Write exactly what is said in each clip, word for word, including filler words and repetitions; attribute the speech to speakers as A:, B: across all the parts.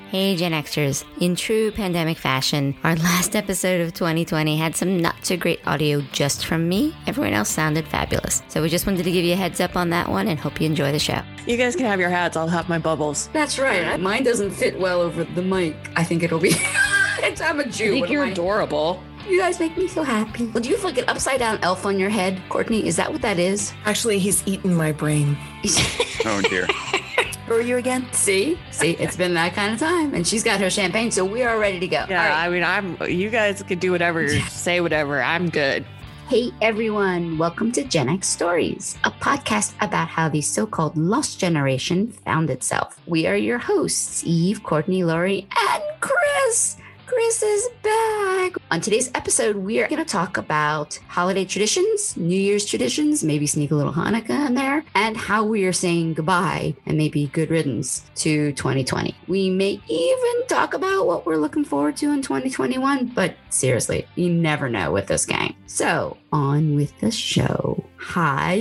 A: Hey Gen Xers, in true pandemic fashion, our last episode of twenty twenty had some not so great audio just from me. Everyone else sounded fabulous. So we just wanted to give you a heads up on that one and hope you enjoy the show.
B: You guys can have your hats, I'll have my bubbles.
C: That's right. Mine doesn't fit well over the mic. I think it'll be... I'm a Jew.
B: I think you're I... adorable.
C: You guys make me so happy. Well, do you have like an upside down elf on your head, Courtney? Is that what that is?
D: Actually, he's eaten my brain.
E: Oh dear.
C: Where are you again? See? See, it's been that kind of time. And she's got her champagne, so we are ready to go.
B: Yeah, right. I mean, I'm. you guys could do whatever, say whatever. I'm good.
C: Hey, everyone. Welcome to Gen X Stories, a podcast about how the so-called lost generation found itself. We are your hosts, Eve, Courtney, Lori, and Chris. Chris is back. On today's episode, we are going to talk about holiday traditions, New Year's traditions, maybe sneak a little Hanukkah in there, and how we are saying goodbye and maybe good riddance to twenty twenty. We may even talk about what we're looking forward to in twenty twenty-one, but seriously, you never know with this gang. So, on with the show. Hi,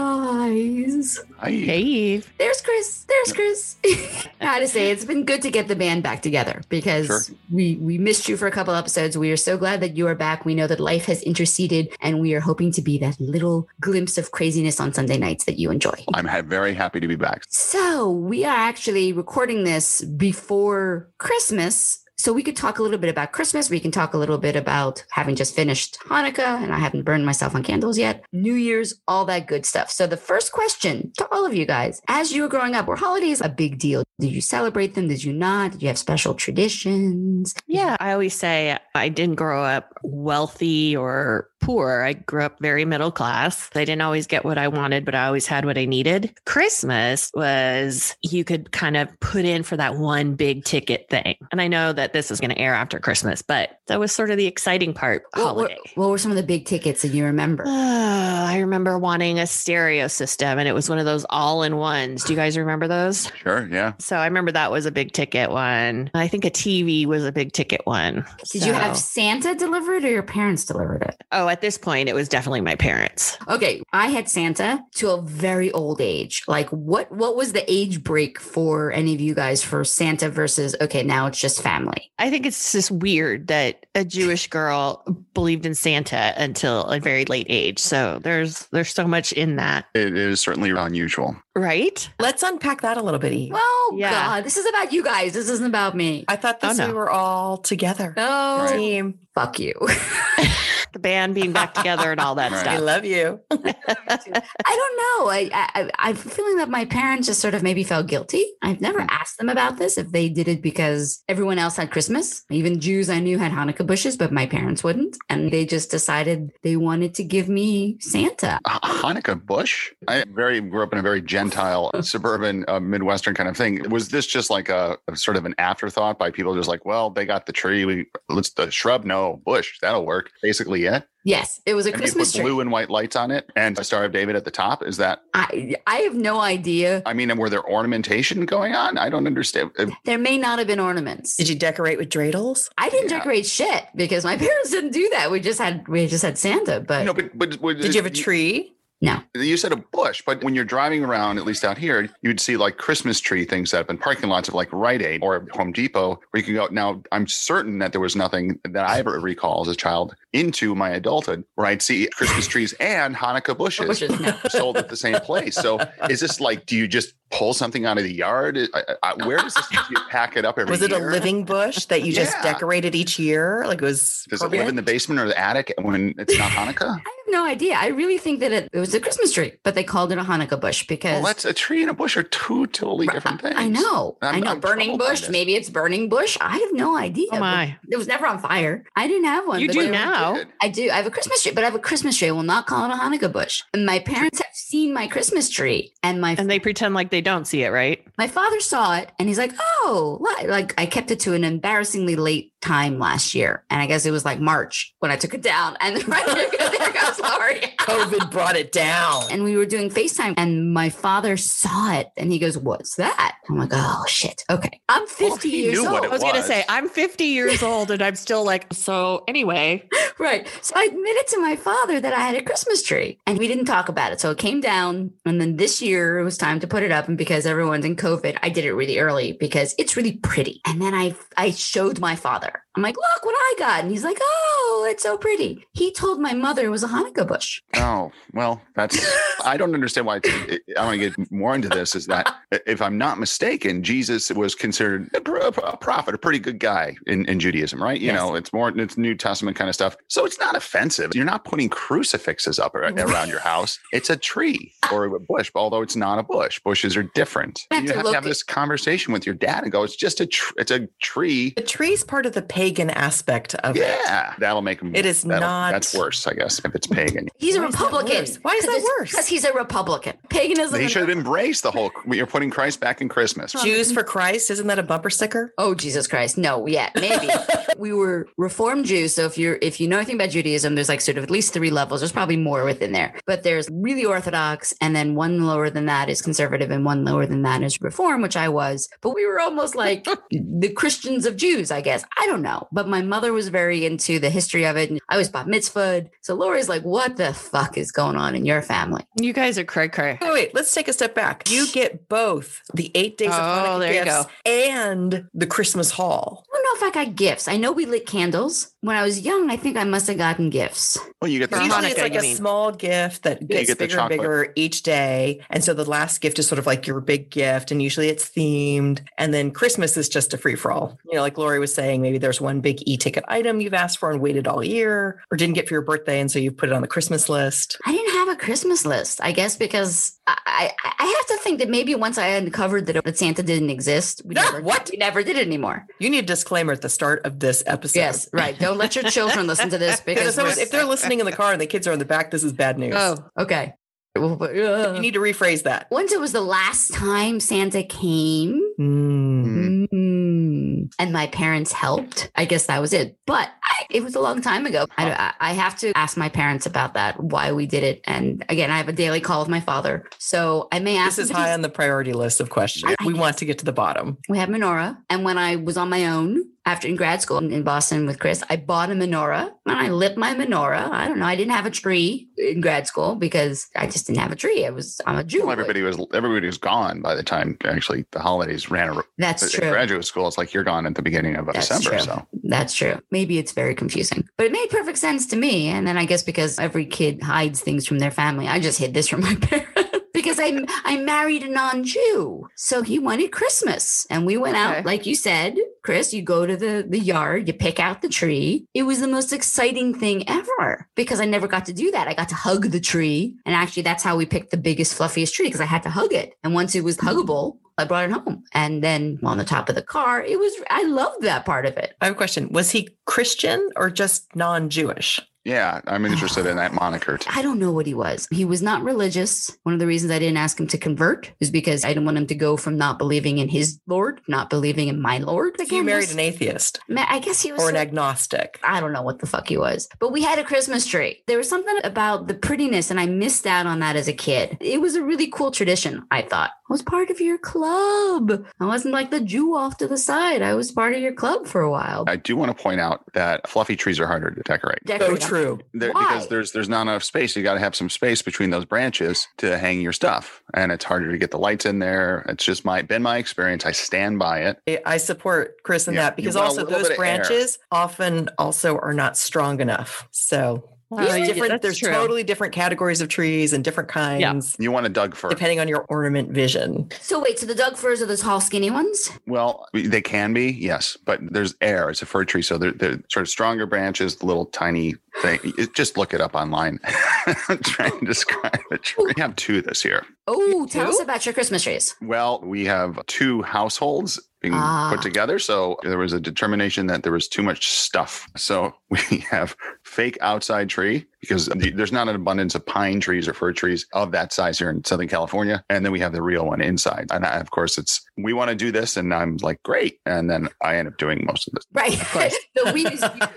C: guys.
E: Hi.
B: Hey, Eve.
C: There's Chris. There's Chris. I had to say, it's been good to get the band back together because sure. we, we missed you for a couple episodes. We are so glad that you are back. We know that life has interceded, and we are hoping to be that little glimpse of craziness on Sunday nights that you enjoy.
E: I'm ha- very happy to be back.
C: So we are actually recording this before Christmas. So we could talk a little bit about Christmas. We can talk a little bit about having just finished Hanukkah, and I haven't burned myself on candles yet. New Year's, all that good stuff. So the first question to all of you guys, as you were growing up, were holidays a big deal? Did you celebrate them? Did you not? Did you have special traditions?
B: Yeah, I always say I didn't grow up wealthy or poor. I grew up very middle class. I didn't always get what I wanted, but I always had what I needed. Christmas was, you could kind of put in for that one big ticket thing. And I know that this is going to air after Christmas, but that was sort of the exciting part. Holiday.
C: What, what, what were some of the big tickets that you remember?
B: Uh, I remember wanting a stereo system, and it was one of those all-in-ones. Do you guys remember those?
E: Sure, yeah.
B: So I remember that was a big ticket one. I think a T V was a big ticket one.
C: Did
B: so.
C: you have Santa delivered or your parents delivered it?
B: Oh, at this point, it was definitely my parents.
C: Okay, I had Santa to a very old age. Like, what what was the age break for any of you guys for Santa versus, okay, now it's just family?
B: I think it's just weird that a Jewish girl believed in Santa until a very late age. So there's there's so much in that.
E: It is certainly unusual.
B: Right?
D: Let's unpack that a little bit, Eve.
C: Oh,
B: yeah.
C: God. This is about you guys. This isn't about me.
D: I thought this
B: oh, no.
D: we were all together.
C: Oh,
E: right.
D: Team.
C: Fuck you.
B: The band being back together and all that
E: Right.
B: stuff.
D: I love you.
C: I don't know. I, I, I'm feeling that my parents just sort of maybe felt guilty. I've never asked them about this, if they did it because everyone else had Christmas. Even Jews I knew had Hanukkah bushes, but my parents wouldn't. And they just decided they wanted to give me Santa.
E: A Hanukkah bush? I very grew up in a very gentile, suburban, uh, Midwestern kind of thing. Was this just like a, a sort of an afterthought by people just like, well, they got the tree. We let's the shrub. No, bush. That'll work. Basically, yeah.
C: Yes, it was a
E: and
C: Christmas
E: you put
C: tree.
E: blue and white lights on it and a Star of David at the top. Is that?
C: I I have no idea.
E: I mean, were there ornamentation going on? I don't understand.
C: There may not have been ornaments.
D: Did you decorate with dreidels?
C: I didn't
E: Yeah.
C: decorate shit because my parents didn't do that. We just had we just had Santa. But
E: No, but but, but
D: Did you have a tree?
C: no.
E: You said a bush, but when you're driving around, at least out here, you'd see like Christmas tree things set up in parking lots of like Rite Aid or Home Depot where you can go. Now, I'm certain that there was nothing that I ever recall as a child into my adulthood where I'd see Christmas trees and Hanukkah bushes,
C: Bushes, no.
E: sold at the same place. So is this like, do you just pull something out of the yard? I, I, where does this, do you pack it up every
D: Was it
E: year?
D: a living bush that you just
E: Yeah.
D: decorated each year? Like it was
E: Does it live in the basement or the attic when it's not Hanukkah?
C: I have no idea. I really think that it, it was a Christmas tree, but they called it a Hanukkah bush because
E: Well, that's a tree and a bush are two totally different things.
C: I know.
E: I'm-
C: I know.
E: I'm
C: Burning
E: troubled by
C: bush.
E: this.
C: Maybe it's burning bush. I have no idea.
B: Oh, my.
C: It was never on fire. I didn't have one.
B: You
C: but
B: do
C: they were-
B: now.
C: I do. I have a Christmas tree, but I have a Christmas tree. I will not call it a Hanukkah bush. And my parents have seen my Christmas tree, and my
B: And they pretend like they don't see it, right?
C: my father saw it, and he's like, "Oh, li-" like I kept it to an embarrassingly late time last year, and I guess it was like March when I took it down, and right there, there goes Sorry.
D: COVID brought it down.
C: And we were doing FaceTime and my father saw it and he goes, what's that? I'm like, oh shit. Okay. I'm fifty
E: he
C: years
E: knew
C: old.
E: what it
B: I was going to
E: was.
B: say, I'm fifty years old and I'm still like, so anyway.
C: Right. So I admitted to my father that I had a Christmas tree and we didn't talk about it. So it came down. And then this year it was time to put it up. And because everyone's in COVID, I did it really early because it's really pretty. And then I, I showed my father. I'm like, look what I got. And he's like, oh, it's so pretty. He told my mother it was a Hanukkah bush.
E: Oh, well, that's, I don't understand why. It's, it, I want to get more into this is that if I'm not mistaken, Jesus was considered a, pro- a prophet, a pretty good guy in, in Judaism, right? You
C: Yes.
E: know, it's more, it's New Testament kind of stuff. So it's not offensive. You're not putting crucifixes up ar- around your house. It's a tree or a bush, although it's not a bush. Bushes are different.
C: I have
E: You
C: to
E: have to
C: look
E: have
C: at-
E: this conversation with your dad and go, it's just a, tr- it's a tree.
D: The tree's part of the pagan aspect of it.
E: Yeah, that'll make him.
D: It is
E: that'll-
D: not-
E: That's worse, I guess, if it's pagan.
C: He's a
D: Why is that
C: Republican.
D: worse? Why is that worse?
C: Because he's a Republican. Paganism.
E: He should have embraced the whole. You're putting Christ back in Christmas.
D: Jews for Christ, isn't that a bumper sticker?
C: Oh, Jesus Christ. No, yeah, maybe. We were Reformed Jews. So if you're if you know anything about Judaism, there's like sort of at least three levels. There's probably more within there. But there's really Orthodox, and then one lower than that is conservative, and one lower than that is Reform, which I was. But we were almost like the Christians of Jews, I guess. I don't know. But my mother was very into the history of it. And I was bat mitzvahed. So Lori's like, what the fuck is going on in your family?
B: You guys are cray cray.
D: Wait, wait, let's take a step back. You get both the eight days of
B: Oh,
D: Hanukkah
B: there you
D: gifts
B: go.
D: and the Christmas haul.
C: I don't know if I got gifts. I know we lit candles. When I was young, I think I must have gotten gifts.
E: Well, you get the
B: For
D: Usually
B: Hanukkah,
D: it's like
B: you
D: a
B: mean.
D: small gift that
E: you
D: gets
E: get the
D: bigger and
E: chocolate.
D: bigger each day. And so the last gift is sort of like your big gift. And usually it's themed. And then Christmas is just a free for all. You know, like Lori was saying, maybe there's one big e-ticket item you've asked for and waited all year or didn't get for your birthday. And so you've put it on the Christmas list.
C: I didn't have a Christmas list, I guess, because I, I, I have to think that maybe once I uncovered that, that Santa didn't exist, we
D: Ah,
C: never,
D: what?
C: we never did it anymore.
D: You need a disclaimer at the start of this episode.
C: Yes, right. Don't let your children listen to this because
D: So
C: we're-
D: if they're listening in the car and the kids are in the back, this is bad news.
B: Oh,
C: okay. Well, but,
D: You
C: uh,
D: need to rephrase that.
C: once it was the last time Santa came,
D: Mm.
C: mm, and my parents helped. I guess that was it. But I, it was a long time ago. I, I I have to ask my parents about that, why we did it. And again, I have a daily call with my father, so I may ask.
D: This is
C: him,
D: high on the priority list of questions.
C: I-
D: We want to get to the bottom.
C: We have menorah. And when I was on my own after in grad school in, in Boston with Chris, I bought a menorah and I lit my menorah. I don't know. I didn't have a tree in grad school because I just didn't have a tree. I was, I'm a Jew.
E: Well, everybody was everybody was gone by the time actually the holidays ran. ar-
C: That's
E: in
C: true.
E: graduate school, it's like you're gone at the beginning of
C: That's
E: December.
C: true.
E: So
C: That's true. Maybe it's very confusing, but it made perfect sense to me. And then I guess because every kid hides things from their family, I just hid this from my parents. Because I I married a non-Jew, so he wanted Christmas, and we went
B: Okay.
C: out like you said, Chris. You go to the the yard, you pick out the tree. It was the most exciting thing ever because I never got to do that. I got to hug the tree, and actually, that's how we picked the biggest, fluffiest tree because I had to hug it. And once it was huggable, I brought it home, and then on the top of the car, it was. I loved that part of it.
D: I have a question. Was he Christian or just non-Jewish?
E: yeah, I'm interested in that moniker too.
C: I don't know what he was. He was not religious. One of the reasons I didn't ask him to convert is because I didn't want him to go from not believing in his Lord, not believing in my Lord.
D: So you
C: Again,
D: married
C: this-
D: an atheist
C: Ma- I guess he was.
D: or an
C: so-
D: agnostic.
C: I don't know what the fuck he was, but we had a Christmas tree. There was something about the prettiness, and I missed out on that as a kid. It was a really cool tradition, I thought. I was part of your club. I wasn't like the Jew off to the side. I was part of your club for a while.
E: I do want to point out that fluffy trees are harder to decorate.
D: So
C: Decorate them.
D: true.
E: There-
C: Why?
E: because there's there's not enough space. You got to have some space between those branches to hang your stuff, and it's harder to get the lights in there. It's just my been my experience. I stand by it.
D: I- I support Chris in
E: Yeah,
D: that
E: you
D: because
E: want a
D: also
E: little
D: those
E: bit of air.
D: branches often also are not strong enough. So
B: Oh,
D: there's
B: yeah,
D: different.
B: that's
D: There's
B: true.
D: totally different categories of trees and different kinds
E: You want a Doug fir.
D: depending on your ornament vision.
C: So wait, so the Doug firs are those tall, skinny ones?
E: Well, they can be, yes, but there's air. It's a fir tree, so they're, they're sort of stronger branches, little tiny thing. It- just look it up online. I'm trying to describe a tree. We have two this year.
C: Oh, tell
D: do?
C: us about your Christmas trees.
E: Well, we have two households being
C: Ah.
E: put together. So there was a determination that there was too much stuff. So We have fake outside tree because there's not an abundance of pine trees or fir trees of that size here in Southern California. And then we have the real one inside. And I, of course, it's we want to do this. And I'm like, great. And then I end up doing most of this.
C: Right. Of course. The we,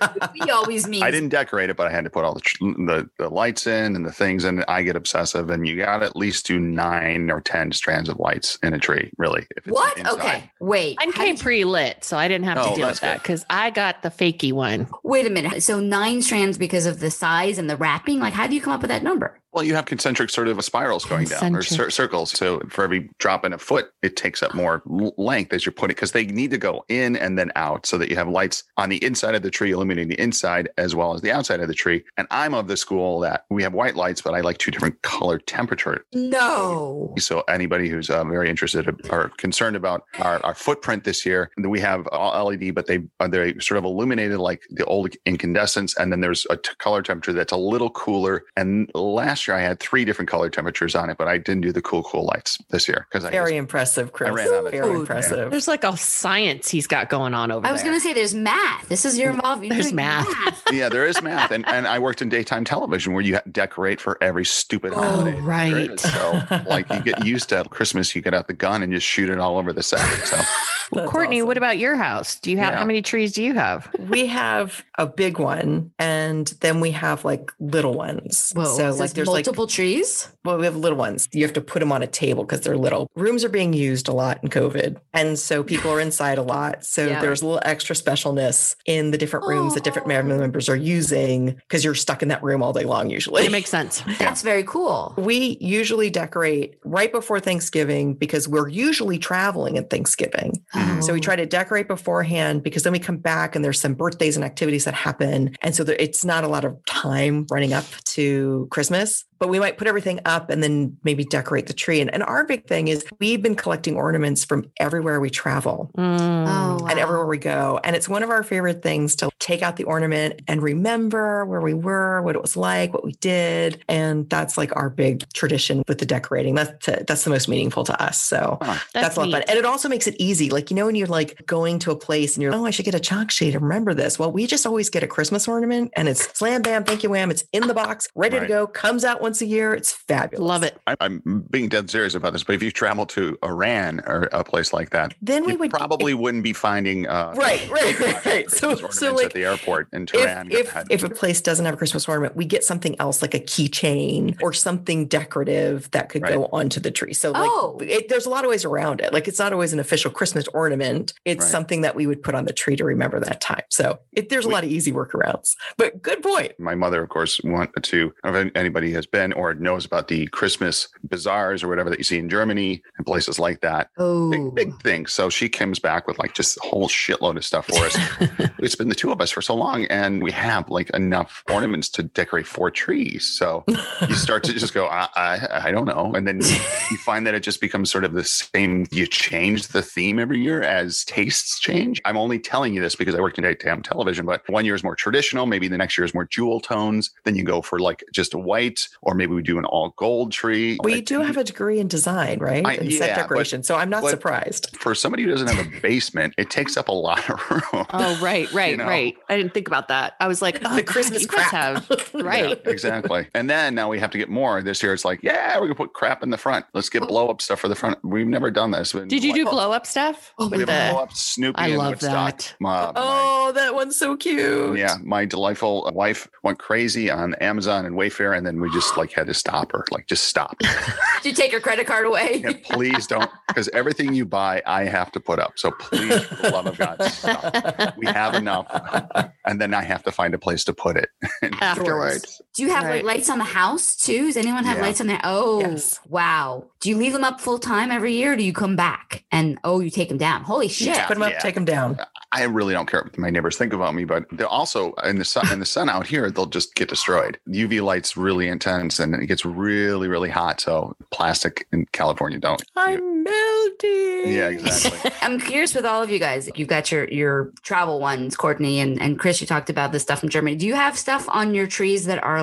C: we always mean.
E: I didn't decorate it, but I had to put all the, the the lights in and the things. And I get obsessive. And you got to at least do nine or ten strands of lights in a tree, really. If it's
C: what?
E: inside.
C: Okay. Wait.
B: Mine came pre-lit, so I didn't have
E: Oh,
B: to deal
E: that's
B: with that because I got the fakey one.
C: Wait a minute. So nine strands because of the size and the wrapping? Like, how do you come up with that number?
E: Well, you have concentric sort of spirals going down or cir- circles. So for every drop in a foot, it takes up more l- length as you're putting, because they need to go in and then out so that you have lights on the inside of the tree, illuminating the inside as well as the outside of the tree. And I'm of the school that we have white lights, but I like two different color temperature.
C: No.
E: So anybody who's uh, very interested or concerned about our, our footprint this year, we have all L E D, but they are they sort of illuminated like the old incandescents. And then there's a t- color temperature that's a little cooler. And last year I had three different color temperatures on it, but I didn't do the cool, cool lights this year because I
D: Very
E: just,
D: impressive, Chris.
E: I ran out of
D: Very
E: time.
D: impressive.
B: There's like a science he's got going on over
C: I was
B: there.
C: going to say there's math. This is your involvement.
B: There's math.
E: Yeah, there is math. And and I worked in daytime television where you ha- decorate for every stupid
B: Oh,
E: holiday. there
B: right.
E: is. So like you get used to Christmas, you get out the gun and just shoot it all over the set. So
B: Well,
D: That's
B: Courtney,
D: awesome.
B: what about your house? Do you have
E: Yeah.
B: how many trees do you have?
D: We have a big one, and then we have like little ones.
C: Whoa,
D: so
C: is
D: like
C: this
D: there's
C: multiple
D: like
C: trees?
D: well, we have little ones. You have to put them on a table because they're little. Rooms are being used a lot in COVID, and so people are inside a lot. So
C: Yeah.
D: there's a little extra specialness in the different rooms that different family members are using because you're stuck in that room all day long usually.
B: It makes sense.
C: That's very cool.
D: We usually decorate right before Thanksgiving because we're usually traveling at Thanksgiving.
E: Mhm.
D: So we
C: Oh.
D: try to decorate beforehand because then we come back and there's some birthdays and activities that happen. And so there, it's not a lot of time running up to Christmas, but we might put everything up and then maybe decorate the tree. And, and our big thing is we've been collecting ornaments from everywhere we travel.
B: Mm.
C: Oh,
D: And
C: wow.
D: everywhere we go. And it's one of our favorite things to take out the ornament and remember where we were, what it was like, what we did. And that's like our big tradition with the decorating. That's that's the most meaningful to us. So
E: Huh.
D: that's, a lot of fun.
B: neat.
D: And it also makes it easy. Like, you know, when you're like going to a place and you're, oh, I should get a chalk sheet and remember this. Well, we just always get a Christmas ornament and it's slam, bam, thank you, wham. It's in the box, ready
E: Right.
D: to go, comes out once a year. It's fabulous.
B: Love it.
E: I, I'm being dead serious about this, but if you travel to Iran or a place like that,
D: Then we
E: you
D: would
E: probably wouldn't be finding uh,
D: Right, right, right, right. So-
E: Christmas
D: so,
E: ornaments
D: like,
E: at the airport in
D: if,
E: Tehran.
D: if,
E: had-
D: if a place doesn't have a Christmas ornament, we get something else like a keychain or something decorative that could go onto the tree. So like
C: Oh.
D: it, there's a lot of ways around it. Like it's not always an official Christmas ornament. It's
E: Right.
D: something that we would put on the tree to remember that time. So it, there's a
E: We-
D: lot of easy workarounds, but good point.
E: my mother, of course, wanted to, I don't know if anybody has been or knows about the Christmas bazaars or whatever that you see in Germany and places like that.
C: Oh,
E: Big, big thing. So she comes back with like just a whole shitload of stuff for us. It's been the two of us for so long, and we have like enough ornaments to decorate four trees. So you start to just go, I, I, I don't know. And then you find that it just becomes sort of the same. You change the theme every year as tastes change. I'm only telling you this because I worked in daytime television, but one year is more traditional. Maybe the next year is more jewel tones. Then you go for like just a white, or maybe we do an all gold tree.
D: We
E: Like,
D: do have a degree in design, right?
E: I-
D: and
E: yeah,
D: set
E: but-
D: decoration. So I'm not
E: but-
D: surprised.
E: For somebody who doesn't have a basement, it takes up a lot of room.
B: Oh, right, right,
E: You know?
B: right. I didn't think about that. I was like, oh,
D: The
B: God,
D: Christmas
B: you guys
D: crap.
B: have right.
E: Yeah, exactly. And then now we have to get more. This year it's like, yeah, we're gonna put crap in the front. Let's get blow up stuff for the front. We've never done this.
B: Did you do blow up stuff?
C: Oh,
E: We
B: With
E: have
B: the,
E: blow up Snoopy
B: I
E: and
B: love
E: Woodstock.
B: that.
E: My, my-
D: Oh, that one's so cute.
E: yeah, my delightful wife went crazy on Amazon and Wayfair, and then we just like had to stop her. Like, just stop.
C: did you take your credit card away?
E: And please don't, because everything you buy, I have to put up. So please, for the love of God, stop. We have enough, and then I have to find a place to put it
B: Afterwards.
C: Do you have
B: Right.
C: like lights on the house too? Does anyone have
E: Yeah.
C: lights on there? Oh,
D: Yes.
C: wow. Do you leave them up full time every year? Or do you come back and oh, you take them down? Holy shit!
E: Yeah.
D: Put them up, take them down.
E: I really don't care what my neighbors think about me, but they're also in the sun. In the sun out here, they'll just get destroyed. U V light's really intense, and it gets really, really hot. So plastic in California don't.
D: I'm melting.
E: Yeah, exactly.
C: I'm curious with all of you guys. You've got your your travel ones, Courtney and, and Chris. You talked about the stuff from Germany. Do you have stuff on your trees that are like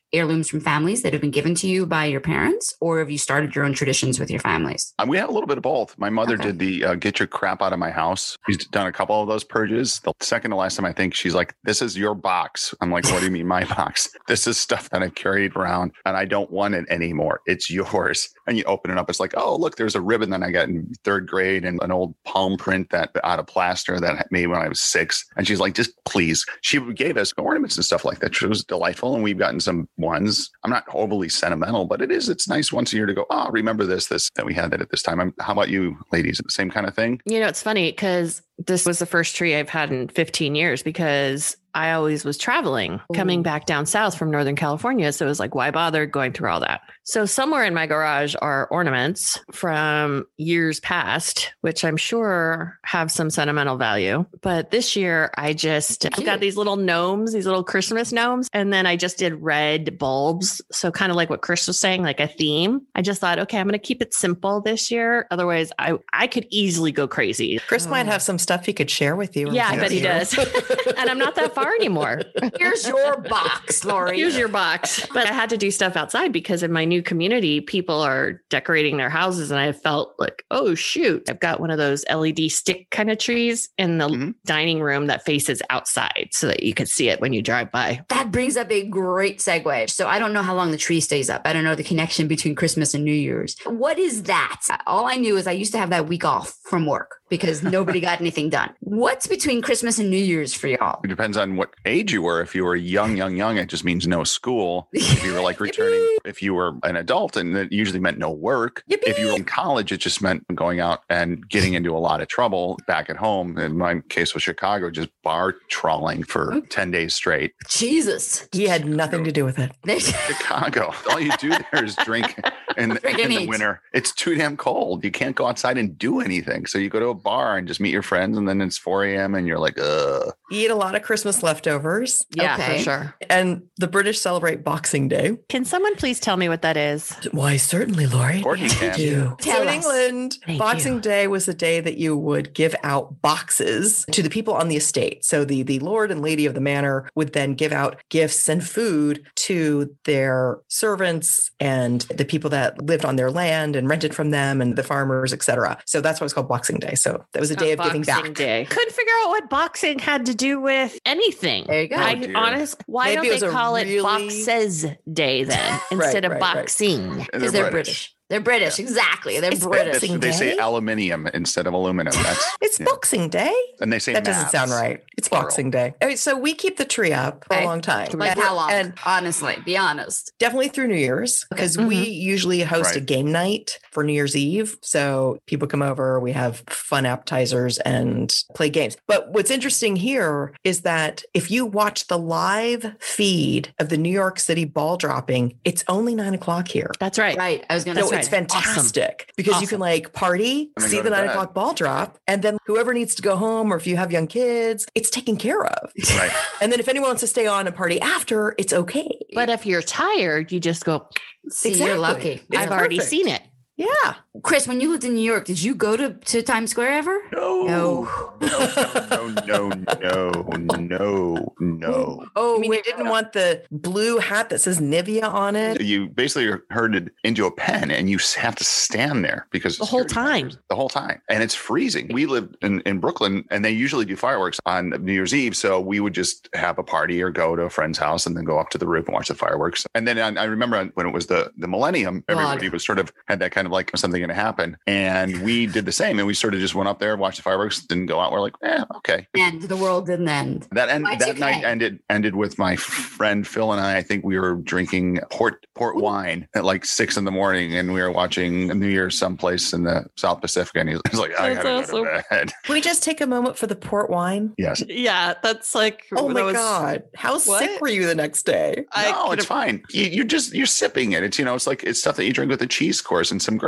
C: heirlooms from families that have been given to you by your parents, or have you started your own traditions with your families?
E: Uh, We have a little bit of both. My mother
C: Okay.
E: did the uh, get your crap out of my house. She's done a couple of those purges. The second to last time, I think she's like, this is your box. I'm like, what do you mean my box? This is stuff that I've carried around and I don't want it anymore. It's yours. And you open it up. It's like, oh, look, there's a ribbon that I got in third grade and an old palm print that out of plaster that I made when I was six. And she's like, just please. She gave us ornaments and stuff like that. It was delightful. And we've gotten some ones. I'm not overly sentimental, but it is, it's nice once a year to go, oh, remember this, this, that we had that at this time. I'm, how about you ladies? Same kind of thing?
B: You know, it's funny because this was the first tree I've had in fifteen years because I always was traveling, coming
C: Ooh.
B: back down south from Northern California. So it was like, why bother going through all that? So somewhere in my garage are ornaments from years past, which I'm sure have some sentimental value. But this year, I just, I've got these little gnomes, these little Christmas gnomes. And then I just did red bulbs. So kind of like what Chris was saying, like a theme. I just thought, okay, I'm going to keep it simple this year. Otherwise, I, I could easily go crazy.
D: Chris might have some stuff he could share with you.
B: Yeah, I bet he
D: Yes.
B: does. And I'm not that far anymore.
C: Here's your box, Lori.
B: Use your box. But I had to do stuff outside because in my new community, people are decorating their houses. And I felt like, oh, shoot, I've got one of those L E D stick kind of trees in the
E: Mhm.
B: dining room that faces outside so that you can see it when you drive by.
C: That brings up a great segue. So I don't know how long the tree stays up. I don't know the connection between Christmas and New Year's. What is that? All I knew is I used to have that week off from work because nobody got anything done. What's between Christmas and New Year's for y'all?
E: It depends on what age you were. If you were young, young, young, it just means no school. If you were like returning, if you were an adult, and it usually meant no work.
D: Yippee.
E: If you were in college, it just meant going out and getting into a lot of trouble back at home. In my case with Chicago, just bar trawling for ten days straight.
C: Jesus.
D: He had nothing to do with it.
E: Chicago. All you do there is drink in,
C: Drink
E: in
C: and
E: the
C: eat.
E: winter. It's too damn cold. You can't go outside and do anything. So you go to a bar and just meet your friends, and then it's four a.m. and you're like, ugh.
D: You eat a lot of Christmas leftovers,
B: Yeah,
C: Okay.
B: for sure.
D: and the British celebrate Boxing Day.
B: Can someone please tell me what that is?
D: Why, certainly, Lori.
E: Courtney can.
D: do.
C: Tell
D: so in
C: us.
D: England,
B: Thank
D: Boxing
B: you.
D: Day was the day that you would give out boxes to the people on the estate. So the, the lord and lady of the manor would then give out gifts and food to their servants and the people that lived on their land and rented from them and the farmers, et cetera. So that's why it's called Boxing Day. So that was a day of giving
B: Boxing
D: back.
B: Day. Couldn't figure out what boxing had to do with anything.
C: There you go.
B: I
E: Oh, dear.
B: honest. Why
D: Maybe it
B: don't
D: was
B: they
D: a
B: call
D: really-
B: it Boxes Day then instead of
D: right, right.
B: boxing?
C: Because they're British. They're British. Exactly. They're
D: It's
C: British.
D: Boxing
E: They say
D: Day?
E: aluminium instead of aluminum. That's
D: It's
E: yeah.
D: Boxing Day.
E: And they say
D: That doesn't
E: maths.
D: sound right. It's
E: Plural.
D: Boxing Day. Okay, so we keep the tree up for
C: Okay.
D: a long time.
C: Like
D: And-
C: how long?
D: And
C: Honestly, be honest.
D: definitely through New Year's because we usually host a
E: Right.
D: game night for New Year's Eve. So people come over, we have fun appetizers and play games. But what's interesting here is that if you watch the live feed of the New York City ball dropping, it's only nine o'clock here.
B: That's right.
C: Right. I was going to
D: So
C: say.
D: it's fantastic because you can
B: Awesome.
D: like party,
E: And then
D: see
E: go
D: the
E: to
D: nine
E: bed.
D: o'clock ball drop, and then whoever needs to go home or if you have young kids, it's taken care of.
E: Right.
D: And then if anyone wants to stay on and party after, it's okay.
B: But if you're tired, you just go,
C: See,
D: Exactly.
C: you're lucky.
D: It's
B: I've already
D: perfect.
B: seen it.
D: Yeah.
C: Chris, when you lived in New York, did you go to, to Times Square ever?
E: No.
C: No.
E: No, no, no, no, no, no.
C: Oh,
D: I mean, you didn't want the blue hat that says Nivea on it.
E: You basically are herded into a pen and you have to stand there because
B: The whole
E: security
B: time.
E: matters. The whole time. And it's freezing. We lived in, in Brooklyn and they usually do fireworks on New Year's Eve. So we would just have a party or go to a friend's house and then go up to the roof and watch the fireworks. And then I, I remember when it was the, the millennium, everybody was sort of had that kind of like something going to happen. And we did the same. And we sort of just went up there, watched the fireworks, didn't go out. We're like, eh, okay.
C: And the world didn't end.
E: That end,
C: Y two
E: that
C: K.
E: night ended ended with my friend Phil and I. I think we were drinking port port wine at like six in the morning, and we were watching New Year's someplace in the South Pacific. And he was like, "I
B: That's
E: gotta go to bed."
D: Can we just take a moment for the port wine?
E: Yes,
B: Yeah, that's like.
D: Oh
B: that
D: my
B: was-
D: God. How
B: What?
D: sick were you the next day?
B: I
E: no,
B: could
E: it's fine. You, you're just you're sipping it. It's you know, it's like it's stuff that you drink with a cheese course and some grapes. It's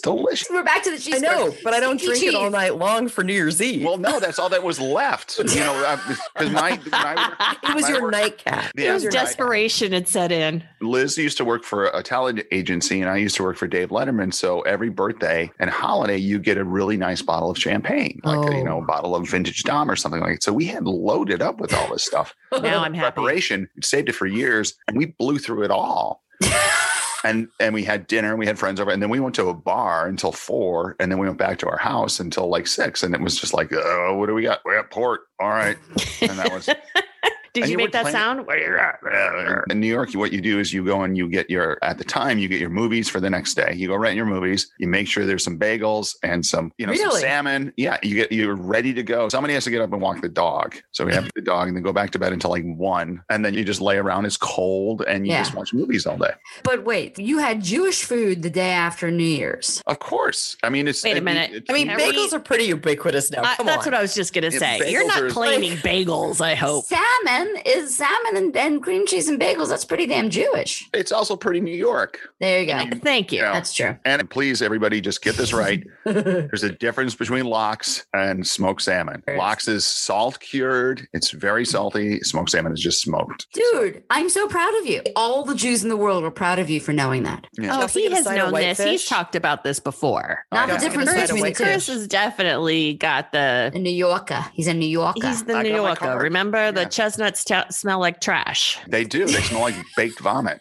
E: delicious.
C: We're back to the cheese.
D: I know, but I don't
C: Stinky
D: drink it all
C: cheese.
D: night long for New Year's Eve.
E: Well, no, that's all that was left. You know, because my, my
D: it was
E: my
D: your
E: work-
D: nightcap.
E: Yeah,
B: It was
E: your night-
B: desperation had set in.
E: Liz used to work for a talent agency, and I used to work for Dave Letterman. So every birthday and holiday, you get a really nice bottle of champagne, like
C: Oh.
E: a, you know, a bottle of vintage Dom or something like that. So we had loaded up with all this stuff.
B: Now I'm happy.
E: Preparation, saved it for years, and we blew through it all. And and we had dinner, and we had friends over, and then we went to a bar until four, and then we went back to our house until like six, and it was just like, oh, what do we got? We got port. All right, and that was.
B: Did
E: And
B: you
E: you
B: make
E: were
B: that
E: playing-
B: sound? Where you're at?
E: In New York, what you do is you go and you get your, at the time, you get your movies for the next day. You go rent your movies. You make sure there's some bagels and some, you know, some
D: Really?
E: salmon. Yeah, you get, you're ready to go. Somebody has to get up and walk the dog. So we have the dog and then go back to bed until like one. And then you just lay around. It's cold and you
C: Yeah.
E: just watch movies all day.
C: But wait, you had Jewish food the day after New Year's.
E: Of course. I mean, it's.
B: Wait a
E: I mean,
B: minute.
E: it's-
D: I mean,
B: Have
D: bagels
B: we-
D: are pretty ubiquitous now.
B: Uh,
D: Come
B: that's
D: on.
B: what I was just going to
E: Yeah,
B: say.
E: bagels
B: You're not
E: are-
B: claiming bagels, I hope.
C: Salmon is salmon and, and cream cheese and bagels. That's pretty damn Jewish.
E: it's also pretty New York.
C: There you go.
B: Thank you.
E: Yeah.
C: That's true.
E: And please, everybody, just get this right. There's a difference between lox and smoked salmon.
C: Yes.
E: Lox is salt cured. It's very salty. Smoked salmon is just smoked.
C: Dude, I'm so proud of you. All the Jews in the world are proud of you for knowing that.
E: Yeah.
B: Oh,
D: also
B: he
D: get a
B: has
D: side of
B: known this. He's
D: whitefish?
B: talked about this before.
C: Not
E: yeah.
C: the difference
D: Side of
C: between the
D: whitefish.
C: two.
B: Chris has definitely got the.
C: A New Yorker. He's a New Yorker.
B: He's the
E: I
B: New
E: got my
B: Yorker.
E: card.
B: Remember, the
E: Yeah.
B: chestnuts t- smell like trash.
E: They do. They smell like baked vomit.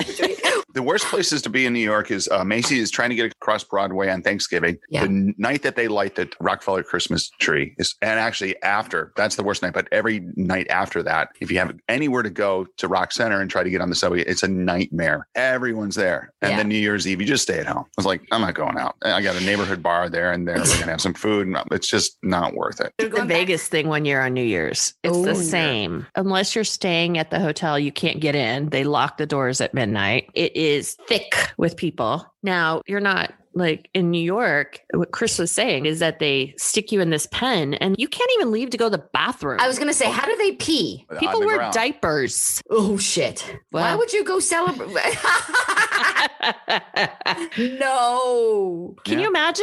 E: The worst places to be in New York is uh, Macy's is trying to get across Broadway on Thanksgiving.
C: Yeah.
E: The n- night that they light the Rockefeller Christmas tree is, and actually after, that's the worst night. But every night after that, if you have anywhere to go to Rock Center and try to get on the subway, it's a nightmare. Everyone's there. And
C: Yeah.
E: then New Year's Eve, you just stay at home. I was like, I'm not going out. I got a neighborhood bar there and there. We're going to have some food. And it's just not worth it.
C: They're
B: The
C: going back-
B: Vegas thing one year on New Year's. It's
C: Oh,
B: the
C: yeah.
B: same. Unless you're staying at the hotel, you can't get in. They lock the doors at midnight. It is thick with people. Now, you're not like in New York. What Chris was saying is that they stick you in this pen and you can't even leave to go to the bathroom.
C: I was going to say, how do they pee?
B: People
E: On the
B: wear
E: ground.
B: diapers.
C: Oh, shit. Why
B: Well-
C: would you go celebrate?
B: Can
C: No.
E: Yeah.
B: you imagine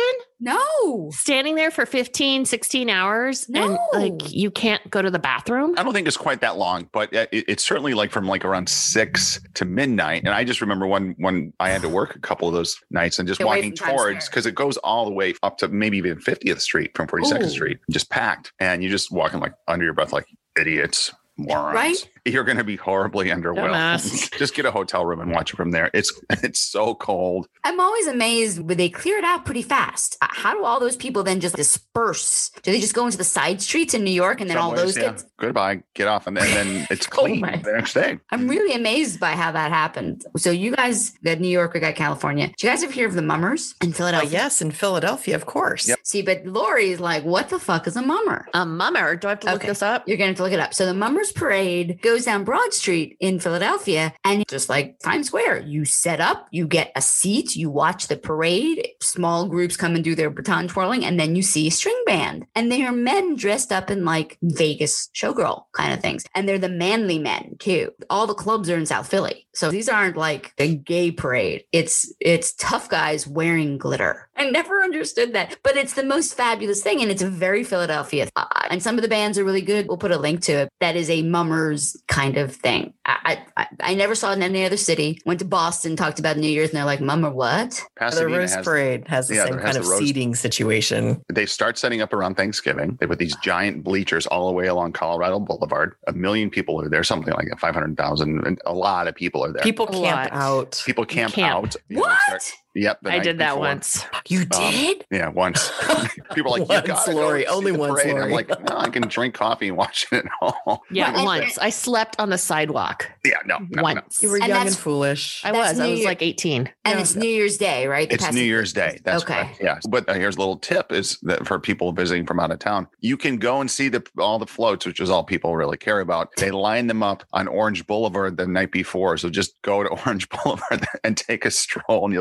C: No.
B: standing there for fifteen, sixteen hours and
C: No.
B: like you can't go to the bathroom?
E: I don't think it's quite that long, but it, it's certainly like from like around six to midnight. And I just remember when when I had to work a couple of those nights and just
C: Away
E: walking
C: from Times
E: towards,
C: Square.
E: because it goes all the way up to maybe even fiftieth Street from forty-second
C: Ooh.
E: Street, just packed. And you just walking like under your breath, like idiots. Morons.
C: Right?
E: You're going to be horribly underwhelmed.
B: Dumbass.
E: Just get a hotel room and watch it from there. It's it's so cold.
C: I'm always amazed when they clear it out pretty fast. Uh, How do all those people then just disperse? Do they just go into the side streets in New York and then all
E: Subways,
C: those
E: yeah.
C: get?
E: Goodbye, get off, and then, then it's
C: Oh
E: clean
C: my-
E: the next day.
C: I'm really amazed by how that happened. So you guys got New York, we got California. Did you guys ever hear of the mummers in
D: Uh,
C: Philadelphia?
D: yes, in Philadelphia, of course.
E: Yep.
C: See, but Lori's like, what the fuck is a mummer?
B: A mummer. Do I have to look
C: Okay.
B: this up?
C: You're going to have to look it up. So the Mummers Parade goes down Broad Street in Philadelphia. And just like Times Square, you set up, you get a seat, you watch the parade. Small groups come and do their baton twirling, and then you see a string band. And they are men dressed up in like Vegas showgirl kind of things. And they're the manly men too. All the clubs are in South Philly. So these aren't like the gay parade. It's it's tough guys wearing glitter. I never understood that. But it's the most fabulous thing. And it's very Philadelphia. Uh, and some of the bands are really good. We'll put a link to it. That is a mummers kind of thing. I, I I never saw it in any other city. Went to Boston, talked about New Year's, and they're like, mummer what?
D: The
E: Pasadena
D: Rose
E: has
D: Parade has the
E: yeah,
D: same
E: there has
D: kind of
E: the Rose-
D: seating situation.
E: They start setting up around Thanksgiving. They put these giant bleachers all the way along Colorado Boulevard. A million people are there, something like that, five hundred thousand. And a lot of people are there.
D: People
B: A
D: camp
B: lot.
D: out.
E: People camp,
B: Camp.
E: out. you know, they
C: What?
E: start- Yep. the
B: I
E: night
B: did that
E: before.
B: once.
D: You
E: Um,
D: did?
E: Yeah, once. People are like,
D: Once,
E: you gotta go
D: Lori.
E: see
D: Only
E: the
D: once,
E: parade. I'm
D: Lori.
E: like, no, I can drink coffee and watch it at home.
B: Yeah,
C: Well, I-
B: once. I slept on the sidewalk.
E: Yeah, no, no, no.
B: once.
D: You were
C: And
D: young and
C: that's-
D: foolish.
B: I
C: That's
B: was. I
C: New
B: was
C: Year-
B: like eighteen.
C: And
D: Yeah.
C: it's New Year's Day, right? The
E: It's
C: past-
E: New Year's Day. That's
C: Okay.
E: correct. Yeah. But uh, here's a little tip is that for people visiting from out of town, you can go and see the all the floats, which is all people really care about. They line them up on Orange Boulevard the night before. So just go to Orange Boulevard and take a stroll and you'll see everything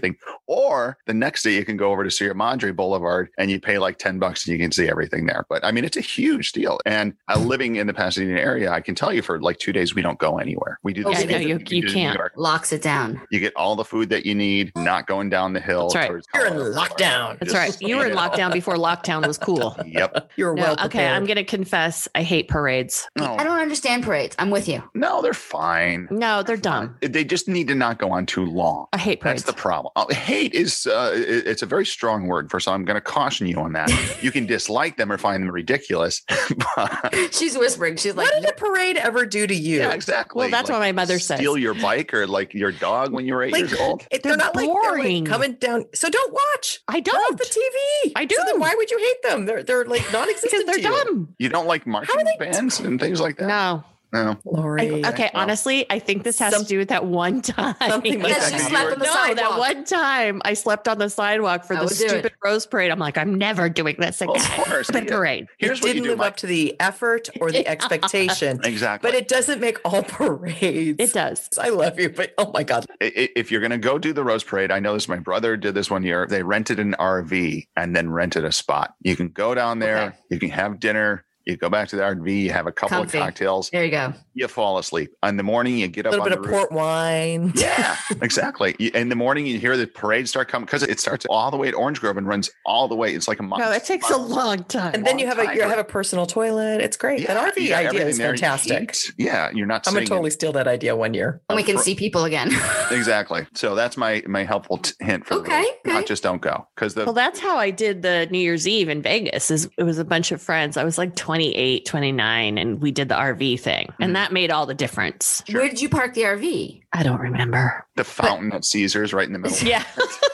E: everything. Or the next day you can go over to Sierra Madre Boulevard and you pay like ten bucks and you can see everything there. But I mean, it's a huge deal. And uh, living in the Pasadena area, I can tell you for like two days, we don't go anywhere. We do the
B: Yeah,
E: same
B: no,
E: thing
B: you-
E: we
B: you
E: do in
B: can't.
E: New York.
C: Locks it down.
E: You get all the food that you need, not going down the hill.
B: That's right.
E: towards
D: You're in
E: Colorado.
D: lockdown.
B: That's
E: Just
B: right. You were in
E: eat it all.
B: lockdown before lockdown was cool.
E: Yep.
D: You're
B: No,
D: well
B: okay,
D: prepared.
B: I'm going to confess I hate parades.
E: No,
C: I don't understand parades. I'm with you.
E: no, they're fine.
B: No, they're dumb.
E: They just need to not go on too long.
B: I hate parades.
E: That's the problem. Uh, hate is uh, it- it's a very strong word. First, I'm going to caution you on that. You can dislike them or find them ridiculous. but,
C: She's whispering. She's like,
D: What did a parade ever do to you?
E: yeah, exactly.
B: Well, that's what my mother says.
E: Steal your bike or like your dog when you were eight
D: Like,
E: years old.
D: it- they're,
B: They're
D: not like, they're like
B: boring.
D: coming down. So don't watch.
B: I
D: Turn
B: don't.
D: off the T V.
B: I
D: So then
B: do.
D: why would you hate them? They're they're like
B: Because
D: non-existent
B: they're
D: to you.
B: dumb.
E: You don't like marching
D: they-
E: bands and things like that?
B: No.
E: No.
D: Lori.
B: Okay,
E: well,
B: honestly, I think this has
D: some-
B: to do with that one time.
D: something like
C: Yes,
D: that.
C: she
E: You
C: slept
E: were-
C: on the
B: no,
C: sidewalk.
B: that one time I slept on the sidewalk for
C: I
B: the
C: would do it.
B: stupid Rose Parade. I'm like, I'm never doing this
E: Well,
B: again.
E: of course.
B: Stupid
E: Yeah.
B: parade.
E: Here's
D: it
E: what you
D: didn't
E: do.
D: live
E: Mike.
D: up to the effort or the expectation.
E: Exactly.
D: But it doesn't make all parades.
B: It does.
D: I love you, but oh my God.
E: I- i- If you're going to go do the Rose Parade, I know this. My brother did this one year. They rented an R V and then rented a spot. You can go down there.
C: Okay.
E: You can have dinner. You go back to the R V. You have a couple
C: Comfy.
E: of cocktails.
C: there you go.
E: You fall asleep. In the morning, you get
D: A
E: up
D: little
E: on
D: bit
E: the
D: of
E: roof.
D: port wine.
E: Yeah, exactly. You- In the morning, you hear the parade start coming because it starts all the way at Orange Grove and runs all the way. It's like a mile.
B: No, it takes a long time.
D: And then you have a
E: Long
D: you
E: time.
D: have a personal toilet. It's great.
E: Yeah,
D: that R V
E: you got
D: idea
E: everything
D: is
E: there.
D: fantastic.
E: Heat. Yeah, you're not.
D: I'm gonna
E: sitting in-
D: totally steal that idea one year.
C: And we can
E: for-
C: see people again.
E: Exactly. So that's my my helpful t- hint for
C: Okay,
E: the,
C: okay.
E: not just don't go because the
B: Well, that's how I did the New Year's Eve in Vegas. Is it was a bunch of friends. I was like twenty-eight, twenty-nine, and we did the R V thing.
E: Mhm.
B: And that made all the difference.
E: Sure.
C: Where did you park the R V?
B: I don't remember.
E: the fountain at Caesars right in the middle.
B: Yeah.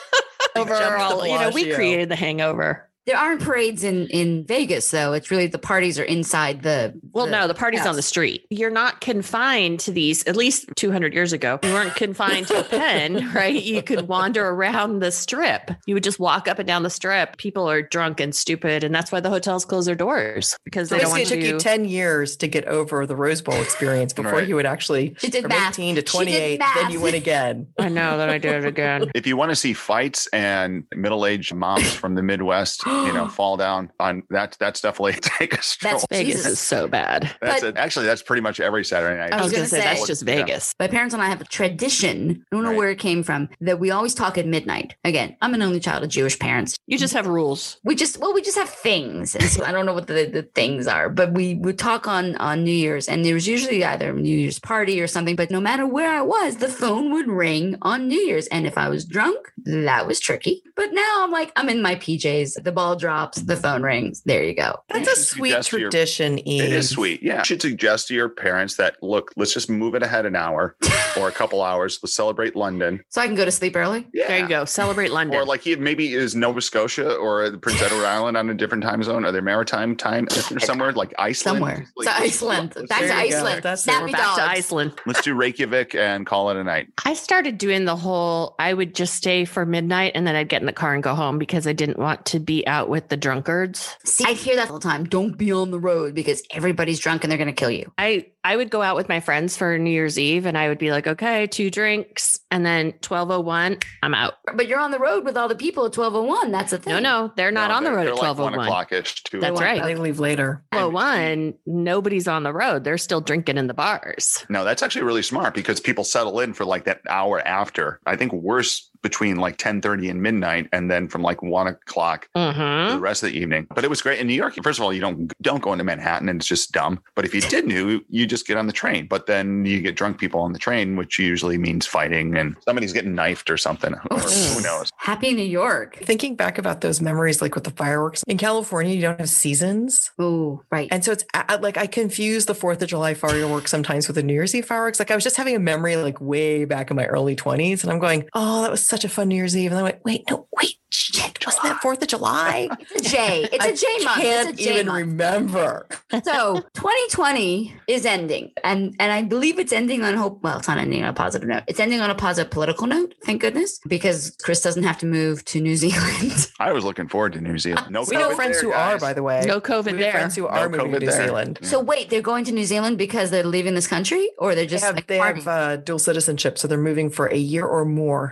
B: Overall, you know, we
D: Bellagio.
B: created the hangover.
C: There aren't parades in, in Vegas, though. It's really the parties are inside the.
B: Well, no, the party's on the
C: house.
B: street. You're not confined to these, at least two hundred years ago. You weren't confined to a pen, right? You could wander around the strip. You would just walk up and down the strip. People are drunk and stupid. And that's why the hotels close their doors because
D: So
B: they don't
D: basically, it
B: want
D: took you
B: to.
D: ten years to get over the Rose Bowl experience before
E: Right.
D: you would actually
C: She did
D: from
C: math.
D: eighteen to
C: She did
D: twenty-eight.
C: math.
D: Then you went again.
B: I know that I did it again.
E: If you want to see fights and middle-aged moms from the Midwest, you know, fall down on that, that's definitely take a stroll.
C: That's
B: Vegas
C: Jesus.
B: is so bad.
E: That's
C: but-
E: it. Actually, that's pretty much every Saturday night.
B: I was
C: gonna
B: going to say,
C: say-
B: that's just
E: Yeah.
B: Vegas.
C: My parents and I have a tradition. I don't know
E: Right.
C: where it came from that we always talk at midnight. Again, I'm an only child of Jewish parents.
B: You just have rules.
C: We just well, we just have things, and so I don't know what the, the things are, but we would talk on on New Year's, and there was usually either a New Year's party or something. But no matter where I was, the phone would ring on New Year's, and if I was drunk, that was tricky. But now I'm like, I'm in my P Js. The ball drops, the phone rings. There you go.
D: That's
E: You
D: a
E: should
D: sweet
E: suggest to your-
D: tradition, Eve.
E: It is sweet. Yeah. You should suggest to your parents that, look, let's just move it ahead an hour or a couple hours. Let's celebrate London.
C: So I can go to sleep early.
E: Yeah.
B: There you go. Celebrate London.
E: Or like he maybe is Nova Scotia or Prince Edward Island on a different time zone. Are there maritime time somewhere like Iceland?
C: Somewhere.
E: Like,
C: So Iceland.
E: let's-
C: Back to
D: There you go.
C: Iceland.
D: That's it.
C: Snappy
B: We're back to
C: dogs.
B: Iceland.
E: Let's do Reykjavik and call it a night.
B: I started doing the whole, I would just stay for midnight and then I'd get in the car and go home because I didn't want to be out with the drunkards.
C: See, I hear that all the time. Don't be on the road because everybody's drunk and they're going to kill you.
B: I, I would go out with my friends for New Year's Eve and I would be like, okay, two drinks. And then twelve oh one, I'm out.
C: But you're on the road with all the people at twelve oh one. That's the thing.
B: No, no, they're not
E: No,
B: on the
E: they're-
B: road
E: they're
B: at
E: like
B: twelve oh
E: one
B: one.
E: o'clock ish. Two
B: That's
E: o'clock.
B: right.
D: They leave later.
B: twelve oh one, nobody's on the road. They're still drinking in the bars.
E: No, that's actually really smart because people settle in for like that hour after. I think worse between like ten thirty and midnight, and then from like one o'clock for
B: Mm-hmm.
E: the rest of the evening. But it was great in New York. First of all, you don't don't go into Manhattan, and it's just dumb. But if you did know, you just get on the train. But then you get drunk people on the train, which usually means fighting, and somebody's getting knifed or something. Or who knows?
C: Happy New York.
D: Thinking back about those memories, like with the fireworks in California, you don't have seasons.
C: Oh, right.
D: And so it's uh, like I confuse the fourth of July fireworks sometimes with the New Year's Eve fireworks. Like I was just having a memory like way back in my early twenties. And I'm going, oh, that was such a fun New Year's Eve. And I'm like, wait, no, wait, shit, wasn't that fourth of July?
C: It's a J. It's a J month.
D: I can't
C: It's a J
D: even
C: month.
D: remember.
C: So twenty twenty is ending. And and I believe it's ending on hope. Well, it's not ending on a positive note. It's ending on a positive political note, thank goodness, because Chris doesn't have to move to New Zealand.
E: I was looking forward to New Zealand. No,
D: We know
E: COVID
D: friends
E: there,
D: who are,
E: guys.
D: by the way.
B: No COVID
D: we have
B: there.
D: friends who
E: No
D: are moving
E: COVID
D: to New
E: there.
D: Zealand.
C: So wait, they're going to New Zealand because they're leaving this country, or they're
D: They
C: just
D: have,
C: like
D: they
C: partying?
D: have uh, dual citizenship, so they're moving for a year or more.
C: Nice.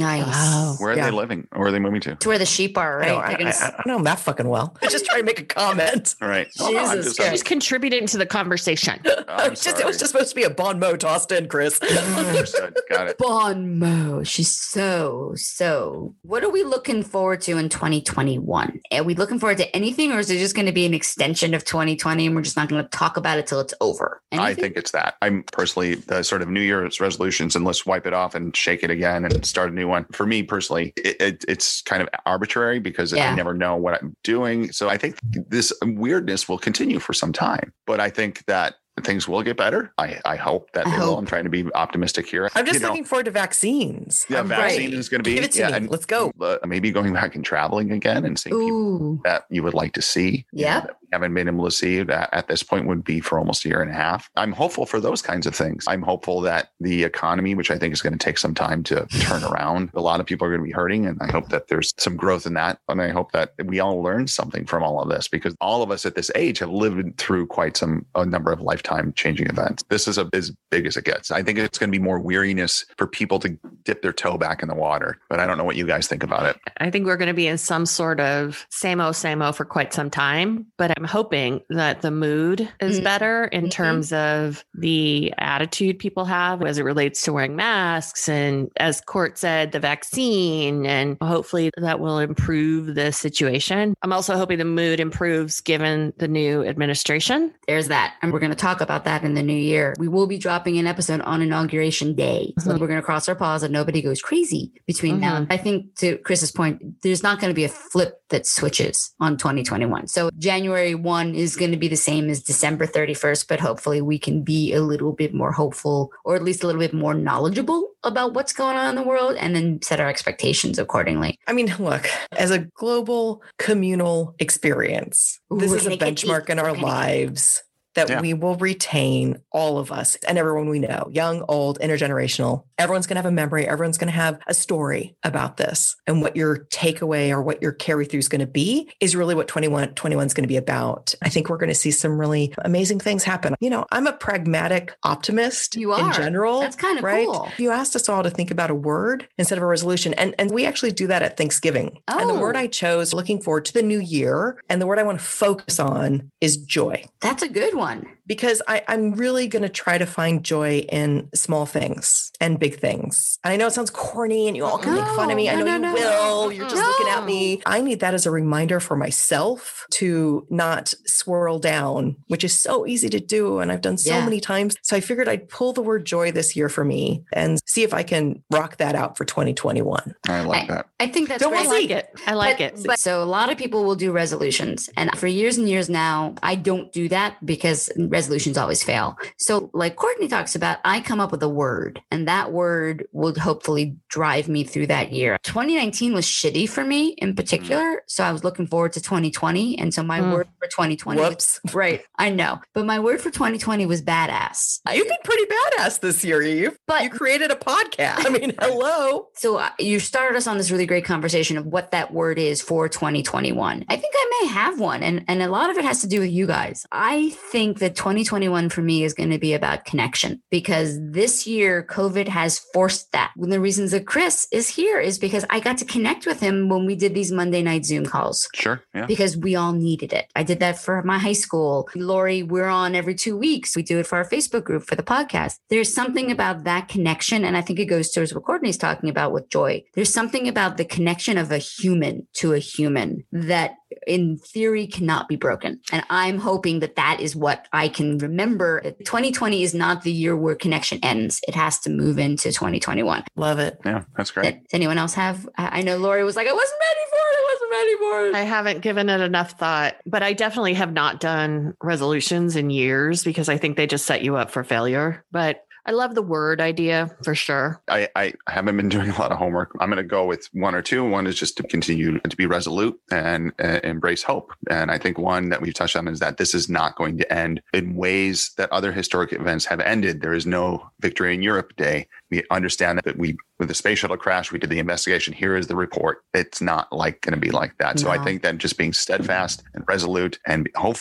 C: Nice.
B: Wow.
E: Where are
D: Yeah.
E: they living? Or are they moving to?
C: It's where the sheep are,
D: I, know,
C: right?
D: I,
C: They're gonna
D: I, I don't know them that fucking well. I just trying to make a comment.
E: All right. Oh, no, I'm
D: Jesus
E: just-
D: Christ.
B: She's contributing to the conversation.
E: I'm
D: I was just, it was
E: sorry.
D: just supposed to be a bon mot tossed in, Chris.
E: Understood. Got it.
C: Bon Mo. She's so, so. What are we looking forward to in twenty twenty-one? Are we looking forward to anything, or is it just going to be an extension of twenty twenty and we're just not going to talk about it till it's over?
E: I
C: Anything?
E: think it's that. I'm personally the sort of New Year's resolutions and let's wipe it off and shake it again and start a new one. For me personally, it, it, it's kind of arbitrary because
C: Yeah.
E: I never know what I'm doing. So I think this weirdness will continue for some time. But I think that things will get better. I, I hope that
C: I
E: they will.
C: hope.
E: I'm trying to be optimistic here.
D: I'm just
E: You know,
D: looking forward to vaccines.
E: Yeah,
D: I'm
E: vaccine
D: ready.
E: is going to be.
D: Give it to
E: yeah,
D: me.
E: and,
D: Let's go.
E: uh, maybe going back and traveling again and seeing people
C: Ooh.
E: that you would like to see. you know,
C: Yep.
E: that we haven't been able to see at, at this point would be for almost a year and a half. I'm hopeful for those kinds of things. I'm hopeful that the economy, which I think is going to take some time to turn around, a lot of people are going to be hurting. And I hope that there's some growth in that. And I hope that we all learn something from all of this because all of us at this age have lived through quite some, a number of lifetime changing events. This is a, as big as it gets. I think it's going to be more weariness for people to dip their toe back in the water. But I don't know what you guys think about it.
B: I think we're going to be in some sort of same-o, same-o for quite some time, but I'm hoping that the mood is
C: Mhm.
B: better in
C: Mhm.
B: terms of the attitude people have as it relates to wearing masks. And as Court said, the vaccine, and hopefully that will improve the situation. I'm also hoping the mood improves given the new administration.
C: There's that. And we're going to talk about that in the new year. We will be dropping an episode on Inauguration Day. So
B: Mhm.
C: we're going to cross our paws and nobody goes crazy between now.
B: Mhm.
C: I think to Chris's point, there's not going to be a flip that switches on twenty twenty-one. So January first is going to be the same as December thirty-first, but hopefully we can be a little bit more hopeful or at least a little bit more knowledgeable about what's going on in the world and then set our expectations accordingly.
D: I mean, look, as a global communal experience,
C: Ooh,
D: this
C: we're
D: is a
C: gonna get deep.
D: benchmark in our
C: We're gonna get
D: lives that
E: Yeah.
D: we will retain, all of us and everyone we know, young, old, intergenerational. Everyone's going to have a memory. Everyone's going to have a story about this. And what your takeaway or what your carry through is going to be is really what twenty-one, twenty-one is going to be about. I think we're going to see some really amazing things happen. You know, I'm a pragmatic optimist
C: You
D: in
C: are.
D: general.
C: That's kind of
D: right?
C: cool.
D: You asked us all to think about a word instead of a resolution. And, and we actually do that at Thanksgiving. And the word
C: Oh.
D: I chose looking forward to the new year and the word I want to focus on is joy.
C: That's a good one.
D: Because I, I'm really going to try to find joy in small things and big things. And I know it sounds corny and you all can make fun of me. I
C: No,
D: know
C: no,
D: you
C: no,
D: will.
C: no.
D: You're just looking
C: No.
D: at me. I need that as a reminder for myself to not swirl down, which is so easy to do. And I've done so
C: Yeah.
D: many times. So I figured I'd pull the word joy this year for me and see if I can rock that out for twenty twenty-one.
E: I like that.
C: I think that's
D: Don't
C: great.
B: I like it. I like
C: but,
B: it.
C: But so a lot of people will do resolutions. And for years and years now, I don't do that because resolutions always fail. So like Courtney talks about, I come up with a word and that word will hopefully drive me through that year. twenty nineteen was shitty for me in particular. So I was looking forward to twenty twenty. And so my
B: Mm.
C: word for twenty twenty was,
D: Whoops.
C: right. I know. But my word for twenty twenty was badass.
D: You've been pretty badass this year, Eve.
C: But-
D: you created a podcast. I mean, hello.
C: So uh, you started us on this really great conversation of what that word is for twenty twenty-one. I think I may have one, and, and a lot of it has to do with you guys. I think that twenty twenty-one for me is going to be about connection because this year COVID has forced that. One of the reasons that Chris is here is because I got to connect with him when we did these Monday night Zoom calls.
E: Sure. Yeah.
C: Because we all needed it. I did that for my high school. Lori, we're on every two weeks. We do it for our Facebook group for the podcast. There's something about that connection. And I think it goes towards what Courtney's talking about with joy. There's something about the connection of a human to a human that in theory cannot be broken. And I'm hoping that that is what I can remember. twenty twenty is not the year where connection ends. It has to move into twenty twenty-one.
D: Love it.
E: Yeah. That's great.
C: Does anyone else have? I I know Lori was like, I wasn't ready for it. I wasn't ready for it.
B: I haven't given it enough thought, but I definitely have not done resolutions in years because I think they just set you up for failure. But I love the word idea for sure.
E: I, I haven't been doing a lot of homework. I'm going to go with one or two. One is just to continue to be resolute and uh, embrace hope. And I think one that we've touched on is that this is not going to end in ways that other historic events have ended. There is no Victory in Europe Day. We understand that we, with the space shuttle crash, we did the investigation. Here is the report. It's not like going to be like that. So I
C: No.
E: think that just being steadfast and resolute and hopeful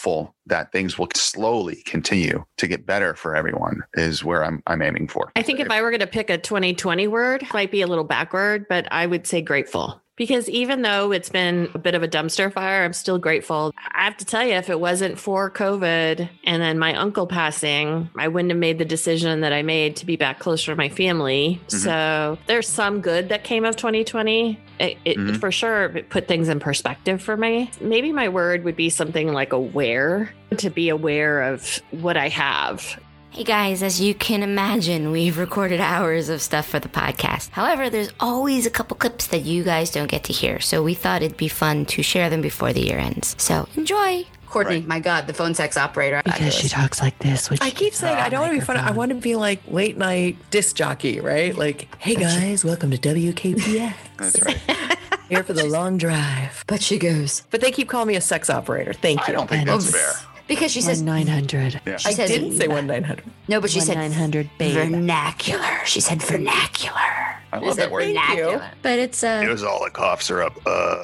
E: that things will slowly continue to get better for everyone is where I'm I'm aiming for.
B: I think if I were going to pick a twenty twenty word, it might be a little backward, but I would say grateful. Because even though it's been a bit of a dumpster fire, I'm still grateful. I have to tell you, if it wasn't for COVID and then my uncle passing, I wouldn't have made the decision that I made to be back closer to my family. Mm-hmm. So there's some good that came of twenty twenty. It, it mm-hmm. for sure it put things in perspective for me. Maybe my word would be something like aware, to be aware of what I have.
A: Hey guys, as you can imagine, we've recorded hours of stuff for the podcast. However, there's always a couple clips that you guys don't get to hear, so we thought it'd be fun to share them before the year ends. So enjoy.
C: Courtney,
D: Right.
C: my God, the phone sex operator.
B: Because she talks like this. Which
D: I keep saying I don't want to be funny. I want to be like late night disc jockey, right? Like, hey guys, welcome to W K P X.
E: That's right.
D: Here for the long drive.
C: But she goes.
D: But they keep calling me a sex operator. Thank you.
E: I don't think
B: And
E: that's
B: it's-
E: fair.
C: Because she says,
B: nine hundred.
E: Yeah.
C: she
D: I
C: says,
D: didn't say one nine hundred.
C: no, but she said
B: nine hundred, babe.
C: vernacular. She said vernacular.
E: I
C: She
E: love
C: said
E: that word.
C: vernacular.
A: But it's uh
E: It was all the cough syrup. Uh,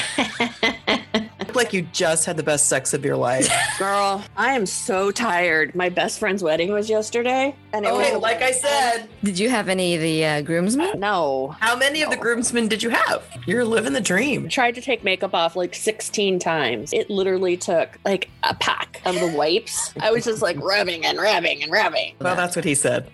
D: Look like you just had the best sex of your life.
B: Girl, I am so tired. My best friend's wedding was yesterday. And it
D: Okay,
B: was
D: like I said,
A: did you have any of the uh, groomsmen?
B: No.
D: how many of the groomsmen did you have? You're living the dream.
B: Tried to take makeup off like sixteen times. It literally took like a pack of the wipes. I was just like rubbing and rubbing and rubbing.
D: Well, that's what he said.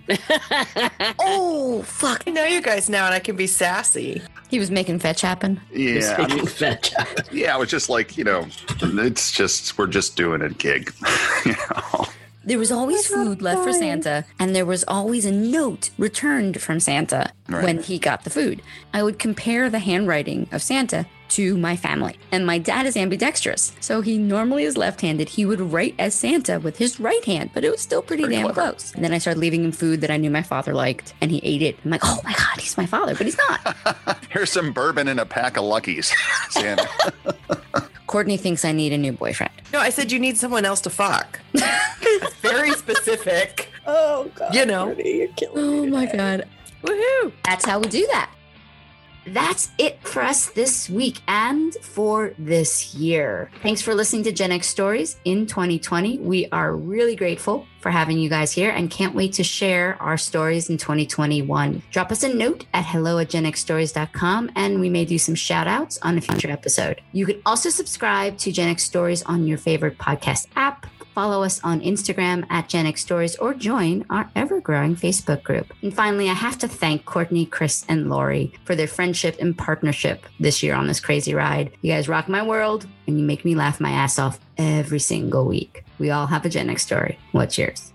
C: Oh, fuck.
D: I know you guys now, and I can be sassy.
A: He was making fetch happen.
E: yeah. I mean, yeah. It was just like, you know, it's just, we're just doing a gig. you know?
A: There was always food left for Santa, and there was always a note returned from Santa
E: Right.
A: when he got the food. I would compare the handwriting of Santa to my family. And my dad is ambidextrous, so he normally is left-handed. He would write as Santa with his right hand, but it was still pretty
E: Very
A: damn
E: clever.
A: close. And then I started leaving him food that I knew my father liked, and he ate it. I'm like, oh my God, he's my father, but he's not.
E: Here's some bourbon and a pack of Luckies. Santa.
A: Courtney thinks I need a new boyfriend.
D: No, I said you need someone else to fuck. Very specific.
B: Oh, God.
D: You know.
B: You're killing
A: Oh
B: me
A: my
B: today.
A: God.
D: Woohoo.
A: That's how we do that.
C: That's it for us this week and for this year. Thanks for listening to Gen X Stories in twenty twenty. We are really grateful for having you guys here and can't wait to share our stories in twenty twenty-one. Drop us a note at hello at gen x stories dot com and we may do some shout outs on a future episode. You can also subscribe to Gen X Stories on your favorite podcast app. Follow us on Instagram at Gen X Stories or join our ever-growing Facebook group. And finally, I have to thank Courtney, Chris, and Lori for their friendship and partnership this year on this crazy ride. You guys rock my world and you make me laugh my ass off every single week. We all have a Gen X story. What's yours?